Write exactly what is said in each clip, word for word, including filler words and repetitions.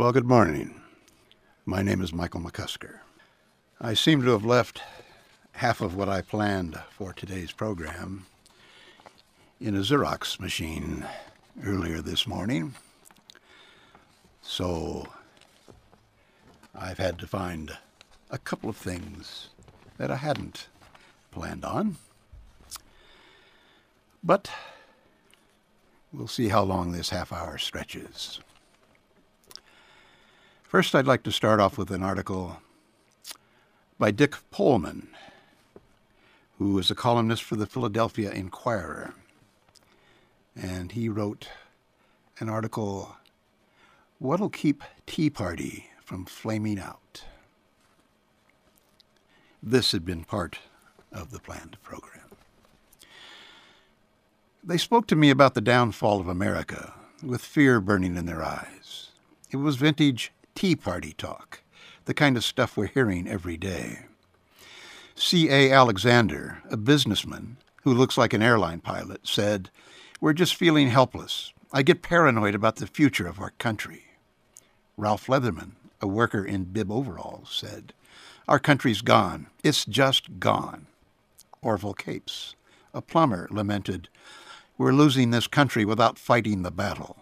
Well, good morning. My name is Michael McCusker. I seem to have left half of what I planned for today's program in a Xerox machine earlier this morning. So I've had to find a couple of things that I hadn't planned on. But we'll see how long this half hour stretches. First, I'd like to start off with an article by Dick Pohlman, who is a columnist for the Philadelphia Inquirer. And he wrote an article, "What'll Keep Tea Party from Flaming Out?" This had been part of the planned program. They spoke to me about the downfall of America, with fear burning in their eyes. It was vintage Tea Party talk, the kind of stuff we're hearing every day. C A Alexander, a businessman who looks like an airline pilot, said, "We're just feeling helpless. I get paranoid about the future of our country." Ralph Leatherman, a worker in bib overalls, said, "Our country's gone. It's just gone." Orville Capes, a plumber, lamented, "We're losing this country without fighting the battle."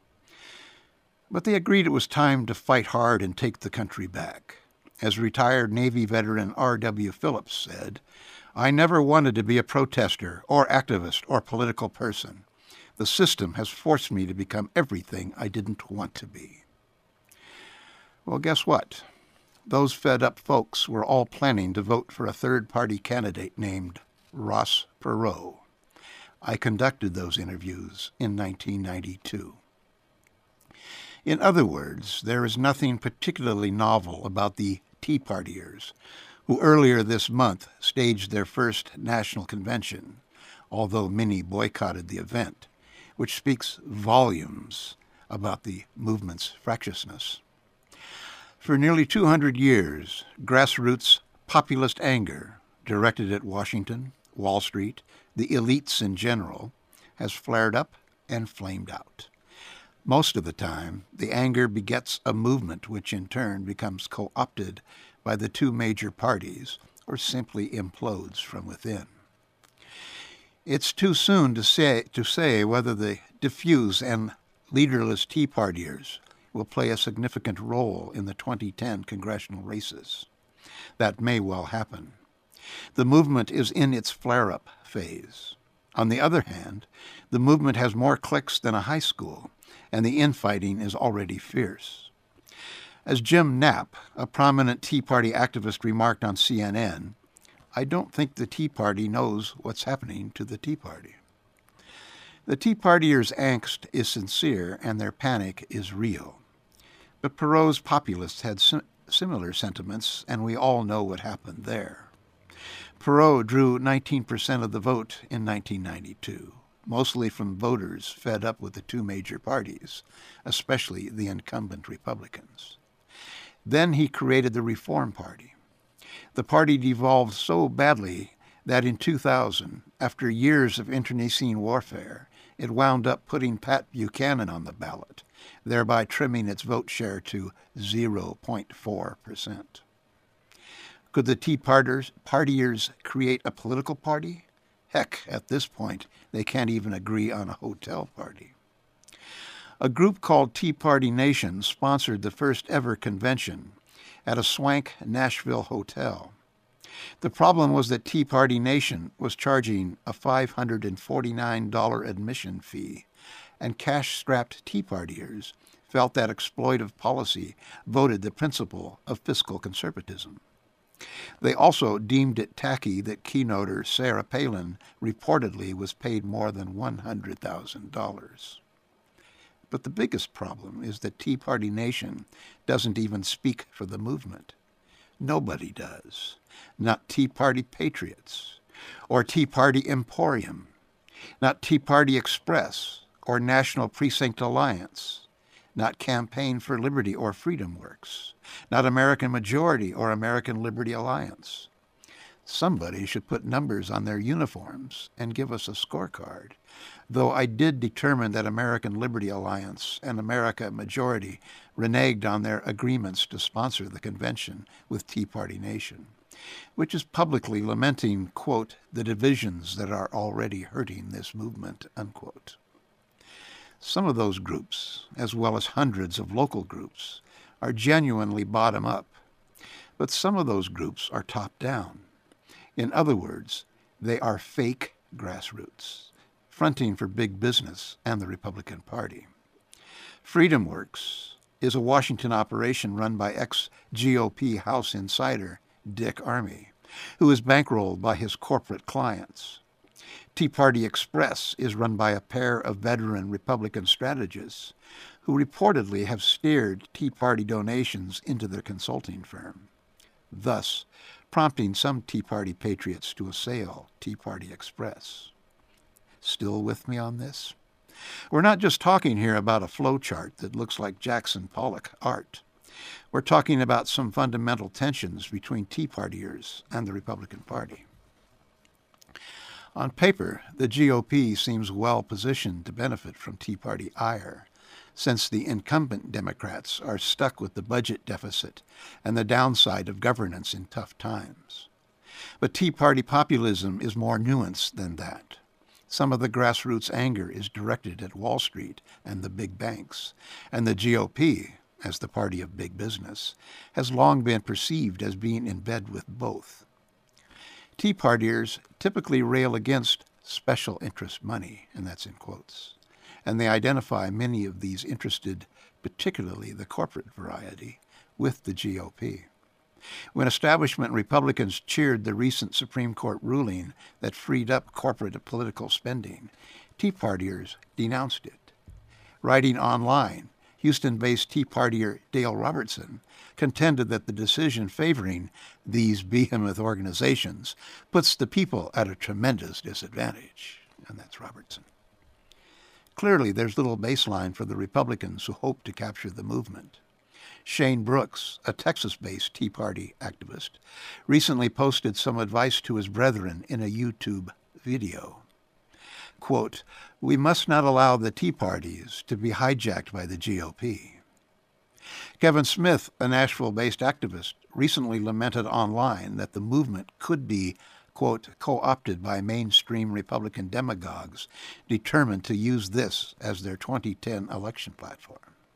But they agreed it was time to fight hard and take the country back. As retired Navy veteran R W Phillips said, "I never wanted to be a protester or activist or political person. The system has forced me to become everything I didn't want to be." Well, guess what? Those fed-up folks were all planning to vote for a third-party candidate named Ross Perot. I conducted those interviews in nineteen ninety-two. In other words, there is nothing particularly novel about the Tea Partiers, who earlier this month staged their first national convention, although many boycotted the event, which speaks volumes about the movement's fractiousness. For nearly two hundred years, grassroots populist anger, directed at Washington, Wall Street, the elites in general, has flared up and flamed out. Most of the time, the anger begets a movement which in turn becomes co-opted by the two major parties or simply implodes from within. It's too soon to say, to say whether the diffuse and leaderless Tea Partiers will play a significant role in the twenty ten congressional races. That may well happen. The movement is in its flare-up phase. On the other hand, the movement has more cliques than a high school, and the infighting is already fierce. As Jim Knapp, a prominent Tea Party activist, remarked on C N N, "I don't think the Tea Party knows what's happening to the Tea Party." The Tea Partiers' angst is sincere and their panic is real. But Perot's populists had sim- similar sentiments, and we all know what happened there. Perot drew nineteen percent of the vote in nineteen ninety-two, mostly from voters fed up with the two major parties, especially the incumbent Republicans. Then he created the Reform Party. The party devolved so badly that in two thousand, after years of internecine warfare, it wound up putting Pat Buchanan on the ballot, thereby trimming its vote share to zero point four percent. Could the Tea Partiers, partiers create a political party? Heck, at this point, they can't even agree on a hotel party. A group called Tea Party Nation sponsored the first ever convention at a swank Nashville hotel. The problem was that Tea Party Nation was charging a five hundred forty-nine dollars admission fee, and cash-strapped Tea Partiers felt that exploitive policy voted the principle of fiscal conservatism. They also deemed it tacky that keynoter Sarah Palin reportedly was paid more than one hundred thousand dollars. But the biggest problem is that Tea Party Nation doesn't even speak for the movement. Nobody does. Not Tea Party Patriots, or Tea Party Emporium, not Tea Party Express, or National Precinct Alliance, not Campaign for Liberty or Freedom Works, not American Majority or American Liberty Alliance. Somebody should put numbers on their uniforms and give us a scorecard, though I did determine that American Liberty Alliance and America Majority reneged on their agreements to sponsor the convention with Tea Party Nation, which is publicly lamenting, quote, the divisions that are already hurting this movement, unquote. Some of those groups, as well as hundreds of local groups, are genuinely bottom-up, but some of those groups are top-down. In other words, they are fake grassroots, fronting for big business and the Republican Party. Freedom Works is a Washington operation run by ex-G O P House insider Dick Armey, who is bankrolled by his corporate clients. Tea Party Express is run by a pair of veteran Republican strategists who reportedly have steered Tea Party donations into their consulting firm, thus prompting some Tea Party patriots to assail Tea Party Express. Still with me on this? We're not just talking here about a flowchart that looks like Jackson Pollock art. We're talking about some fundamental tensions between Tea Partiers and the Republican Party. On paper, the G O P seems well positioned to benefit from Tea Party ire, since the incumbent Democrats are stuck with the budget deficit and the downside of governance in tough times. But Tea Party populism is more nuanced than that. Some of the grassroots anger is directed at Wall Street and the big banks, and the G O P, as the party of big business, has long been perceived as being in bed with both. Tea Partiers typically rail against special interest money, and that's in quotes, and they identify many of these interested, particularly the corporate variety, with the G O P. When establishment Republicans cheered the recent Supreme Court ruling that freed up corporate political spending, Tea Partiers denounced it. Writing online, Houston-based Tea Partier Dale Robertson contended that the decision favoring these behemoth organizations puts the people at a tremendous disadvantage, and that's Robertson. Clearly, there's little baseline for the Republicans who hope to capture the movement. Shane Brooks, a Texas-based Tea Party activist, recently posted some advice to his brethren in a YouTube video. Quote, we must not allow the Tea Parties to be hijacked by the G O P. Kevin Smith, a Nashville-based activist, recently lamented online that the movement could be, quote, co-opted by mainstream Republican demagogues determined to use this as their twenty ten election platform.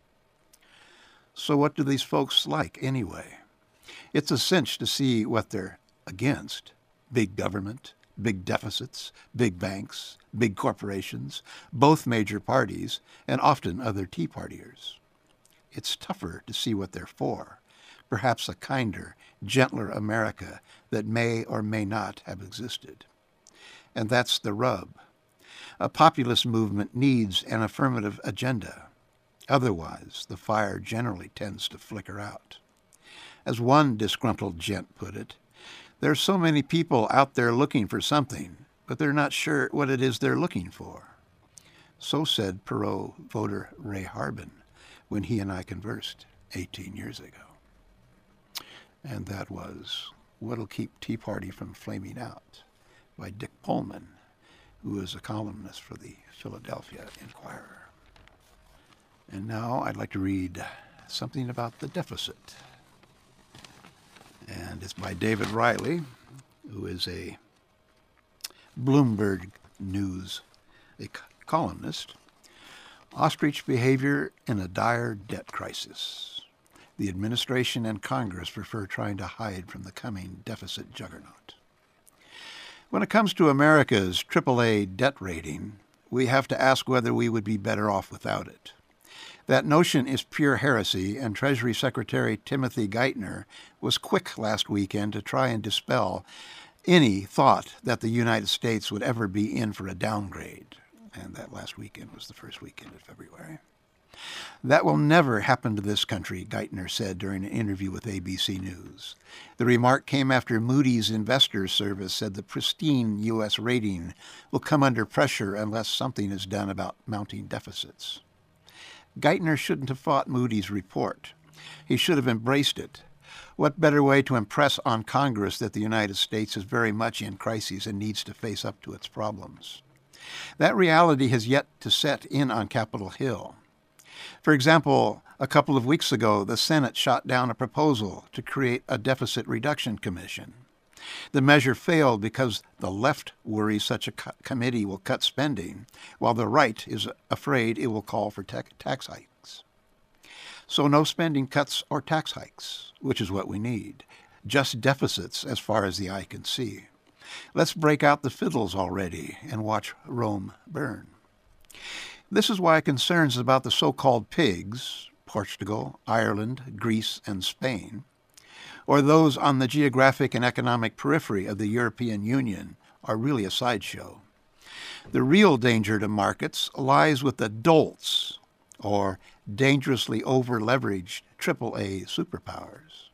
So what do these folks like anyway? It's a cinch to see what they're against. Big government, big deficits, big banks, big corporations, both major parties, and often other Tea Partiers. It's tougher to see what they're for, perhaps a kinder, gentler America that may or may not have existed. And that's the rub. A populist movement needs an affirmative agenda. Otherwise, the fire generally tends to flicker out. As one disgruntled gent put it, there's so many people out there looking for something, but they're not sure what it is they're looking for. So said Perot voter Ray Harbin when he and I conversed eighteen years ago. And that was What'll Keep Tea Party from Flaming Out by Dick Pullman, who is a columnist for the Philadelphia Inquirer. And now I'd like to read something about the deficit. And it's by David Riley, who is a Bloomberg News a columnist. Ostrich behavior in a dire debt crisis. The administration and Congress prefer trying to hide from the coming deficit juggernaut. When it comes to America's triple A debt rating, we have to ask whether we would be better off without it. That notion is pure heresy, and Treasury Secretary Timothy Geithner was quick last weekend to try and dispel any thought that the United States would ever be in for a downgrade. And that last weekend was the first weekend of February. That will never happen to this country, Geithner said during an interview with A B C News. The remark came after Moody's Investors Service said the pristine U S rating will come under pressure unless something is done about mounting deficits. Geithner shouldn't have fought Moody's report. He should have embraced it. What better way to impress on Congress that the United States is very much in crisis and needs to face up to its problems? That reality has yet to set in on Capitol Hill. For example, a couple of weeks ago, the Senate shot down a proposal to create a deficit reduction commission. The measure failed because the left worries such a co- committee will cut spending, while the right is afraid it will call for ta- tax hikes. So no spending cuts or tax hikes, which is what we need. Just deficits as far as the eye can see. Let's break out the fiddles already and watch Rome burn. This is why concerns about the so-called pigs, Portugal, Ireland, Greece, and Spain, or those on the geographic and economic periphery of the European Union, are really a sideshow. The real danger to markets lies with the dolts, or dangerously over-leveraged triple A superpowers.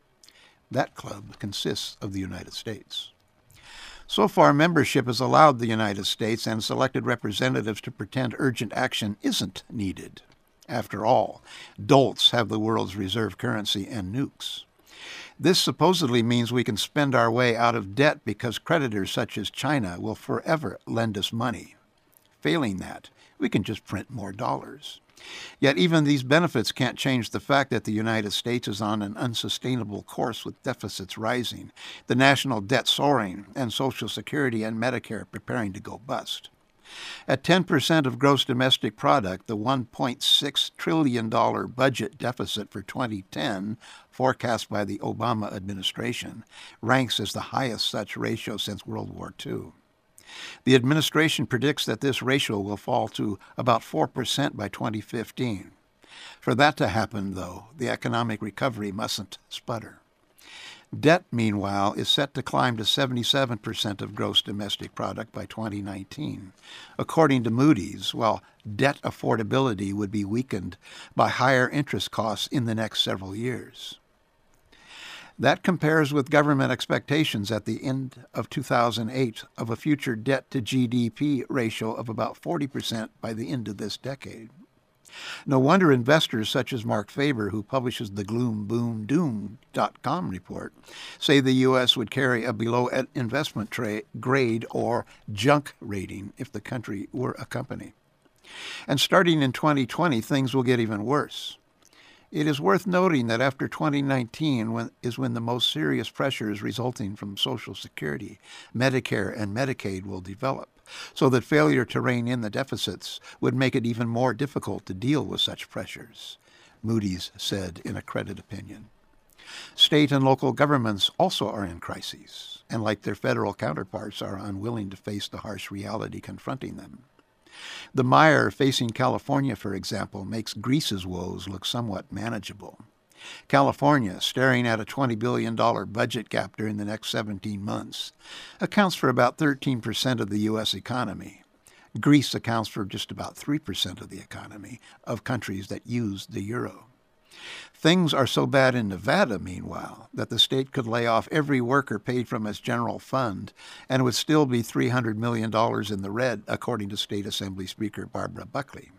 That club consists of the United States. So far, membership has allowed the United States and selected representatives to pretend urgent action isn't needed. After all, dolts have the world's reserve currency and nukes. This supposedly means we can spend our way out of debt because creditors such as China will forever lend us money. Failing that, we can just print more dollars. Yet even these benefits can't change the fact that the United States is on an unsustainable course with deficits rising, the national debt soaring, and Social Security and Medicare preparing to go bust. At ten percent of gross domestic product, the one point six trillion dollars budget deficit for twenty ten, forecast by the Obama administration, ranks as the highest such ratio since World War Two. The administration predicts that this ratio will fall to about four percent by twenty fifteen. For that to happen, though, the economic recovery mustn't sputter. Debt, meanwhile, is set to climb to seventy-seven percent of gross domestic product by twenty nineteen. According to Moody's, while debt affordability would be weakened by higher interest costs in the next several years. That compares with government expectations at the end of two thousand eight of a future debt to G D P ratio of about forty percent by the end of this decade. No wonder investors such as Mark Faber, who publishes the gloom boom doom dot com report, say the U S would carry a below investment tra- grade or junk rating if the country were a company. And starting in twenty twenty, things will get even worse. It is worth noting that after twenty nineteen when, is when the most serious pressures resulting from Social Security, Medicare, and Medicaid will develop, so that failure to rein in the deficits would make it even more difficult to deal with such pressures, Moody's said in a credit opinion. State and local governments also are in crises, and like their federal counterparts, are unwilling to face the harsh reality confronting them. The mire facing California, for example, makes Greece's woes look somewhat manageable. California, staring at a twenty billion dollars budget gap during the next seventeen months, accounts for about thirteen percent of the U S economy. Greece accounts for just about three percent of the economy of countries that use the euro. Things are so bad in Nevada, meanwhile, that the state could lay off every worker paid from its general fund and would still be three hundred million dollars in the red, according to State Assembly Speaker Barbara Buckley.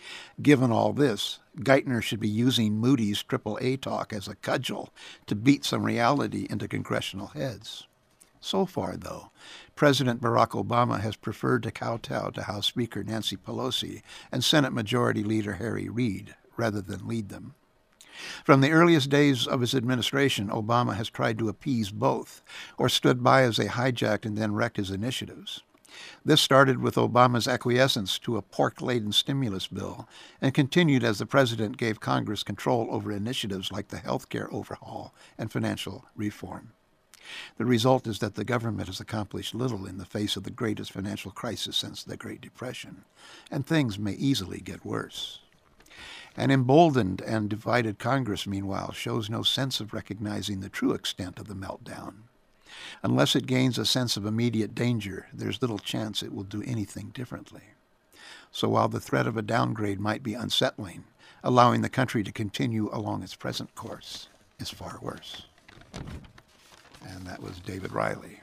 Given all this, Geithner should be using Moody's triple A talk as a cudgel to beat some reality into congressional heads. So far, though, President Barack Obama has preferred to kowtow to House Speaker Nancy Pelosi and Senate Majority Leader Harry Reid, rather than lead them. From the earliest days of his administration, Obama has tried to appease both, or stood by as they hijacked and then wrecked his initiatives. This started with Obama's acquiescence to a pork-laden stimulus bill and continued as the president gave Congress control over initiatives like the health care overhaul and financial reform. The result is that the government has accomplished little in the face of the greatest financial crisis since the Great Depression, and things may easily get worse. An emboldened and divided Congress, meanwhile, shows no sense of recognizing the true extent of the meltdown. Unless it gains a sense of immediate danger, there's little chance it will do anything differently. So while the threat of a downgrade might be unsettling, allowing the country to continue along its present course is far worse. And that was David Riley.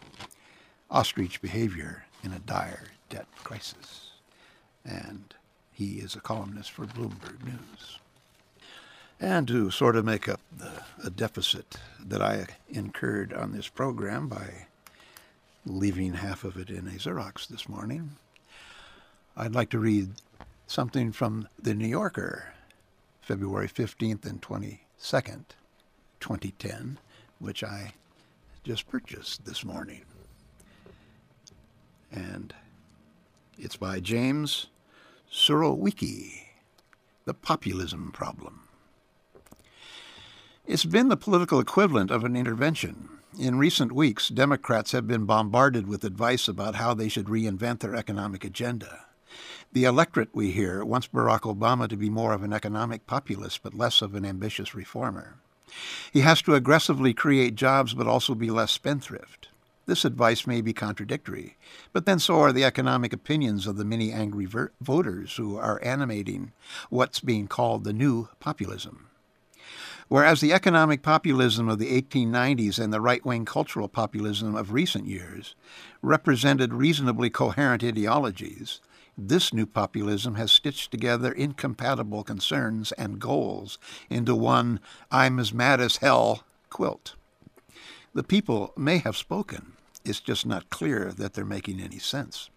Ostrich behavior in a dire debt crisis. And he is a columnist for Bloomberg News. And to sort of make up the, a deficit that I incurred on this program by leaving half of it in a Xerox this morning, I'd like to read something from the New Yorker, February fifteenth and twenty-second, twenty ten, which I just purchased this morning. And it's by James Surowiecki, The Populism Problem. It's been the political equivalent of an intervention. In recent weeks, Democrats have been bombarded with advice about how they should reinvent their economic agenda. The electorate, we hear, wants Barack Obama to be more of an economic populist but less of an ambitious reformer. He has to aggressively create jobs but also be less spendthrift. This advice may be contradictory, but then so are the economic opinions of the many angry ver- voters who are animating what's being called the new populism. Whereas the economic populism of the eighteen nineties and the right-wing cultural populism of recent years represented reasonably coherent ideologies, this new populism has stitched together incompatible concerns and goals into one I'm as mad as hell quilt. The people may have spoken. It's just not clear that they're making any sense.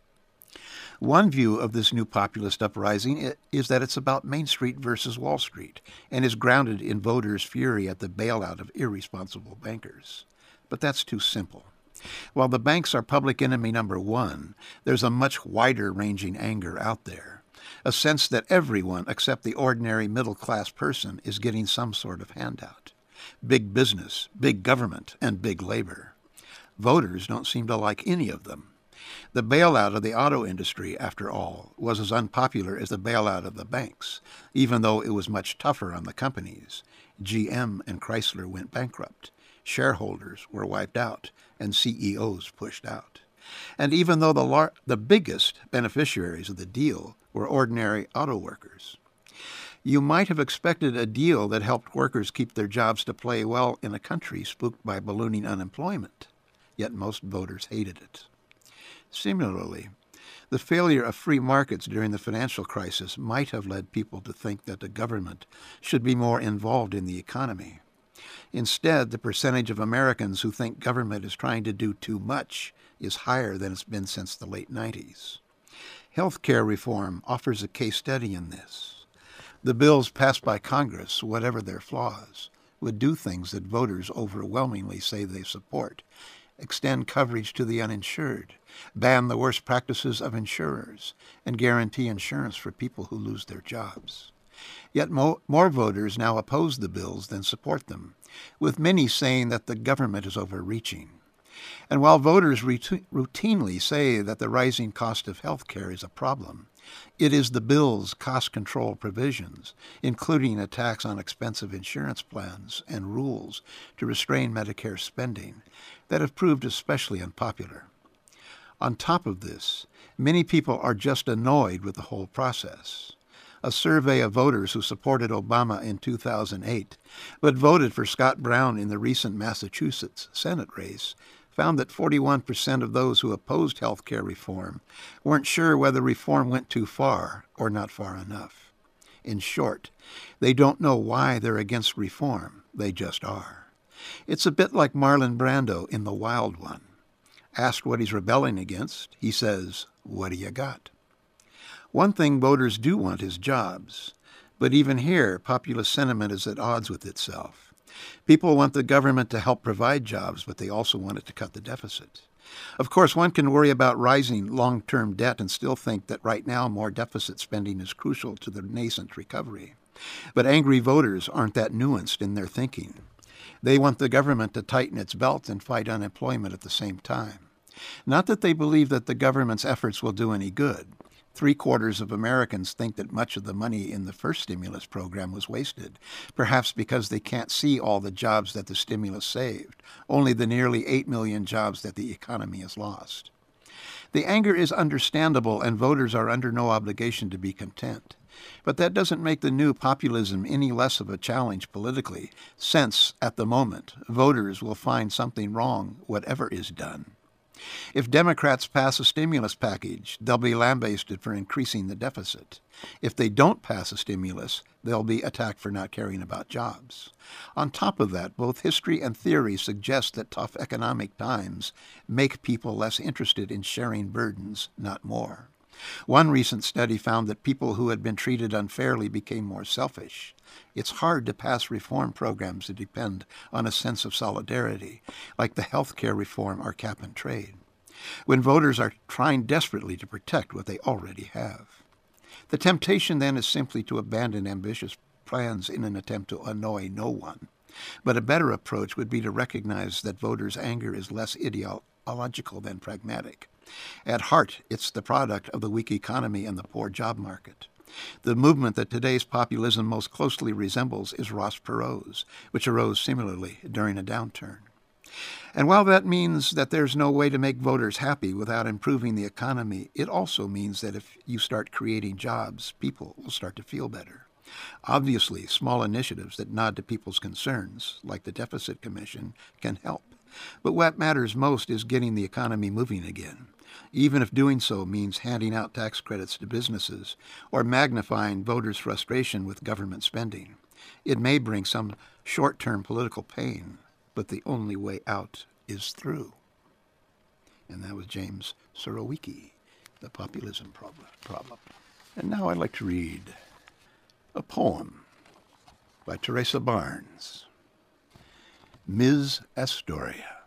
One view of this new populist uprising is that it's about Main Street versus Wall Street and is grounded in voters' fury at the bailout of irresponsible bankers. But that's too simple. While the banks are public enemy number one, there's a much wider-ranging anger out there, a sense that everyone except the ordinary middle-class person is getting some sort of handout. Big business, big government, and big labor. Voters don't seem to like any of them. The bailout of the auto industry, after all, was as unpopular as the bailout of the banks, even though it was much tougher on the companies. G M and Chrysler went bankrupt. Shareholders were wiped out, and C E Os pushed out. And even though the, lar- the biggest beneficiaries of the deal were ordinary auto workers. You might have expected a deal that helped workers keep their jobs to play well in a country spooked by ballooning unemployment, yet most voters hated it. Similarly, the failure of free markets during the financial crisis might have led people to think that the government should be more involved in the economy. Instead, the percentage of Americans who think government is trying to do too much is higher than it's been since the late nineties. Health care reform offers a case study in this. The bills passed by Congress, whatever their flaws, would do things that voters overwhelmingly say they support. Extend coverage to the uninsured, ban the worst practices of insurers, and guarantee insurance for people who lose their jobs. Yet mo- more voters now oppose the bills than support them, with many saying that the government is overreaching. And while voters routi- routinely say that the rising cost of health care is a problem, it is the bill's cost control provisions, including a tax on expensive insurance plans and rules to restrain Medicare spending, that have proved especially unpopular. On top of this, many people are just annoyed with the whole process. A survey of voters who supported Obama in two thousand eight, but voted for Scott Brown in the recent Massachusetts Senate race, found that forty-one percent of those who opposed health care reform weren't sure whether reform went too far or not far enough. In short, they don't know why they're against reform. They just are. It's a bit like Marlon Brando in The Wild One. Asked what he's rebelling against, he says, "What do you got?" One thing voters do want is jobs, but even here, populist sentiment is at odds with itself. People want the government to help provide jobs, but they also want it to cut the deficit. Of course, one can worry about rising long-term debt and still think that right now more deficit spending is crucial to the nascent recovery. But angry voters aren't that nuanced in their thinking. They want the government to tighten its belt and fight unemployment at the same time. Not that they believe that the government's efforts will do any good. Three-quarters of Americans think that much of the money in the first stimulus program was wasted, perhaps because they can't see all the jobs that the stimulus saved, only the nearly eight million jobs that the economy has lost. The anger is understandable, and voters are under no obligation to be content. But that doesn't make the new populism any less of a challenge politically, since, at the moment, voters will find something wrong whatever is done. If Democrats pass a stimulus package, they'll be lambasted for increasing the deficit. If they don't pass a stimulus, they'll be attacked for not caring about jobs. On top of that, both history and theory suggest that tough economic times make people less interested in sharing burdens, not more. One recent study found that people who had been treated unfairly became more selfish. It's hard to pass reform programs that depend on a sense of solidarity, like the health care reform or cap and trade, when voters are trying desperately to protect what they already have. The temptation then is simply to abandon ambitious plans in an attempt to annoy no one. But a better approach would be to recognize that voters' anger is less ideological than pragmatic. At heart, it's the product of the weak economy and the poor job market. The movement that today's populism most closely resembles is Ross Perot's, which arose similarly during a downturn. And while that means that there's no way to make voters happy without improving the economy, it also means that if you start creating jobs, people will start to feel better. Obviously, small initiatives that nod to people's concerns, like the Deficit Commission, can help. But what matters most is getting the economy moving again, even if doing so means handing out tax credits to businesses or magnifying voters' frustration with government spending. It may bring some short-term political pain, but the only way out is through. And that was James Surowiecki, The Populism Problem. And now I'd like to read a poem by Teresa Barnes, Miz Astoria.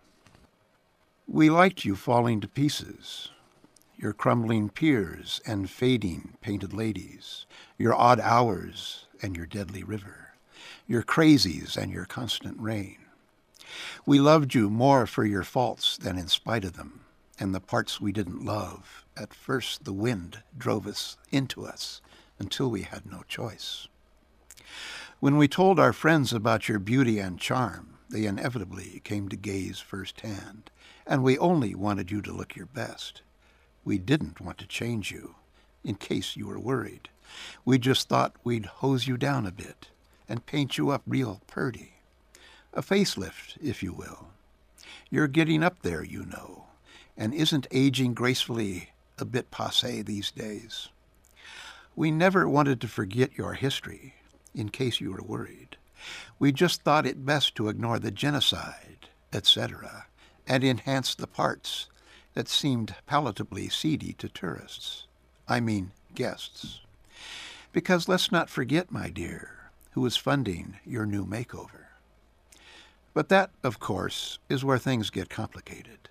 We liked you falling to pieces, your crumbling piers and fading painted ladies, your odd hours and your deadly river, your crazies and your constant rain. We loved you more for your faults than in spite of them, and the parts we didn't love. At first the wind drove us into us until we had no choice. When we told our friends about your beauty and charm, they inevitably came to gaze firsthand, and we only wanted you to look your best. We didn't want to change you, in case you were worried. We just thought we'd hose you down a bit and paint you up real purty. A facelift, if you will. You're getting up there, you know, and isn't aging gracefully a bit passé these days. We never wanted to forget your history, in case you were worried. We just thought it best to ignore the genocide, et cetera, and enhance the parts that seemed palatably seedy to tourists. I mean guests. Because let's not forget, my dear, who is funding your new makeover. But that, of course, is where things get complicated.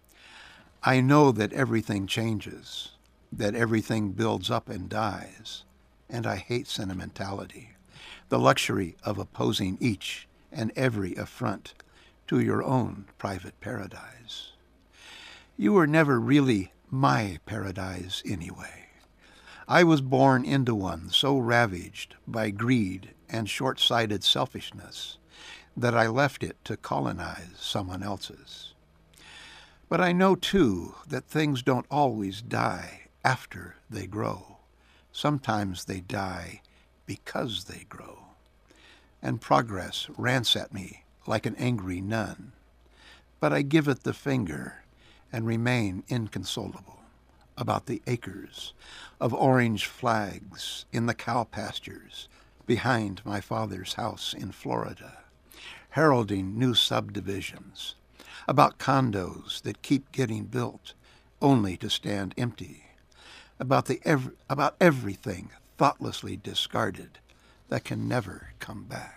I know that everything changes, that everything builds up and dies, and I hate sentimentality, the luxury of opposing each and every affront to your own private paradise. You were never really my paradise anyway. I was born into one so ravaged by greed and short-sighted selfishness that I left it to colonize someone else's. But I know, too, that things don't always die after they grow. Sometimes they die because they grow. And progress rants at me like an angry nun. But I give it the finger and remain inconsolable about the acres of orange flags in the cow pastures behind my father's house in Florida, heralding new subdivisions, about condos that keep getting built only to stand empty, about the ev- about everything thoughtlessly discarded that can never come back.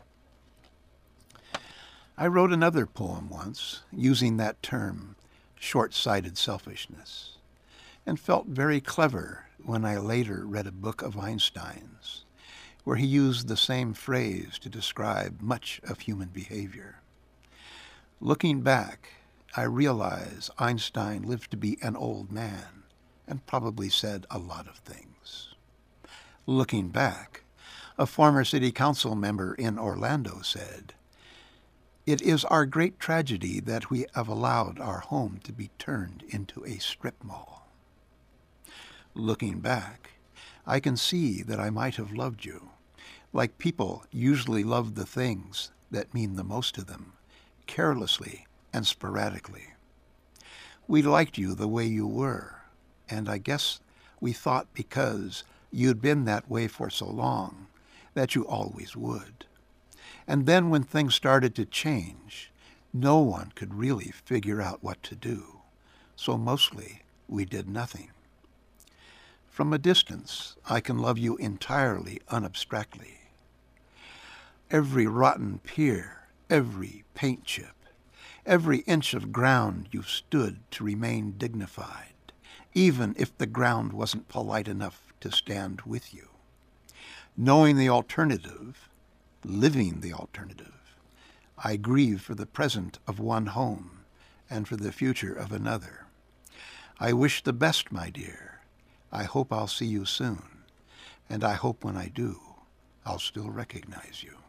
I wrote another poem once using that term, short-sighted selfishness, and felt very clever when I later read a book of Einstein's, where he used the same phrase to describe much of human behavior. Looking back, I realize Einstein lived to be an old man and probably said a lot of things. Looking back, a former city council member in Orlando said, "It is our great tragedy that we have allowed our home to be turned into a strip mall." Looking back, I can see that I might have loved you, like people usually love the things that mean the most to them, carelessly and sporadically. We liked you the way you were, and I guess we thought because you'd been that way for so long that you always would. And then when things started to change, no one could really figure out what to do, so mostly we did nothing. From a distance, I can love you entirely unabstractly. Every rotten pier, every paint chip, every inch of ground you've stood to remain dignified, even if the ground wasn't polite enough to stand with you. Knowing the alternative, living the alternative, I grieve for the present of one home and for the future of another. I wish the best, my dear. I hope I'll see you soon, and I hope when I do, I'll still recognize you.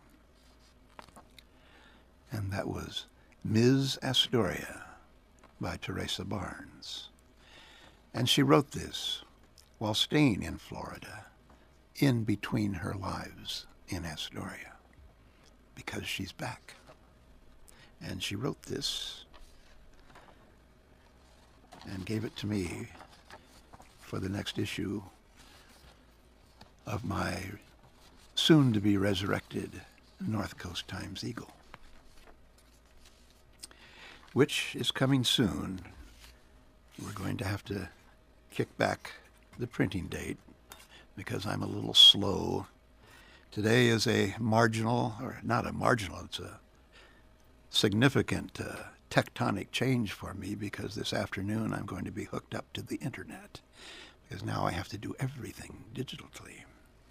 And that was Miz Astoria by Teresa Barnes. And she wrote this while staying in Florida, in between her lives in Astoria, because she's back. And she wrote this and gave it to me for the next issue of my soon-to-be resurrected North Coast Times-Eagle, which is coming soon. We're going to have to kick back the printing date because I'm a little slow. Today is a marginal, or not a marginal, it's a significant uh, tectonic change for me, because this afternoon I'm going to be hooked up to the internet, because now I have to do everything digitally.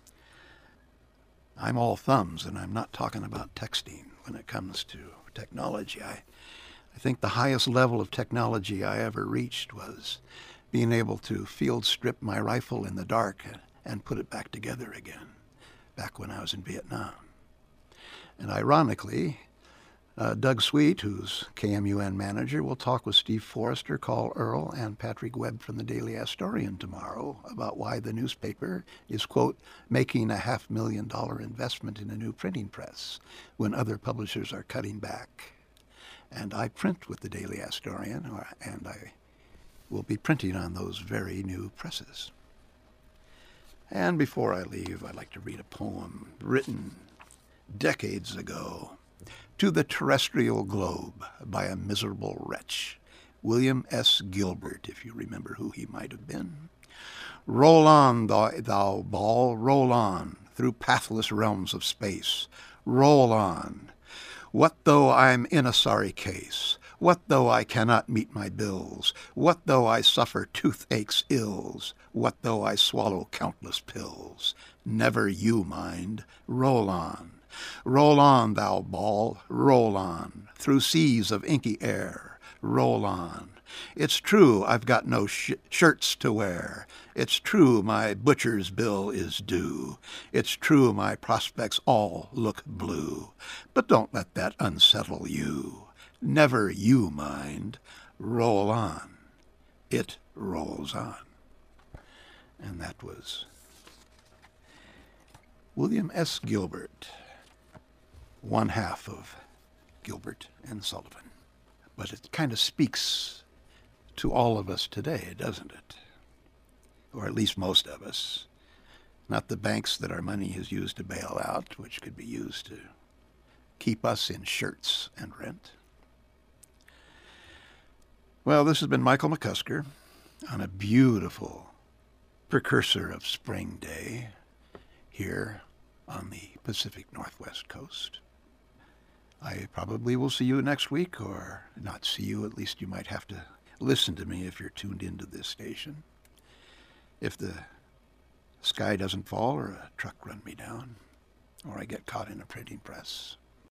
I'm all thumbs, and I'm not talking about texting when it comes to technology. I, I think the highest level of technology I ever reached was being able to field strip my rifle in the dark and, and put it back together again, back when I was in Vietnam. And ironically, Uh, Doug Sweet, who's K M U N manager, will talk with Steve Forrester, Carl Earl, and Patrick Webb from the Daily Astorian tomorrow about why the newspaper is, quote, making a half million dollar investment in a new printing press when other publishers are cutting back. And I print with the Daily Astorian, or, and I will be printing on those very new presses. And before I leave, I'd like to read a poem written decades ago, To the Terrestrial Globe by a Miserable Wretch, William S. Gilbert, if you remember who he might have been. Roll on, thou, thou ball, roll on, through pathless realms of space. Roll on. What though I'm in a sorry case? What though I cannot meet my bills? What though I suffer toothache's ills? What though I swallow countless pills? Never you mind. Roll on. Roll on, thou ball, roll on, through seas of inky air, roll on. It's true I've got no sh- shirts to wear. It's true my butcher's bill is due. It's true my prospects all look blue. But don't let that unsettle you. Never you mind. Roll on. It rolls on. And that was William S. Gilbert, one half of Gilbert and Sullivan. But it kind of speaks to all of us today, doesn't it? Or at least most of us. Not the banks that our money is used to bail out, which could be used to keep us in shirts and rent. Well, this has been Michael McCusker on a beautiful precursor of spring day here on the Pacific Northwest coast. I probably will see you next week, or not see you, at least you might have to listen to me if you're tuned into this station. If the sky doesn't fall or a truck run me down, or I get caught in a printing press.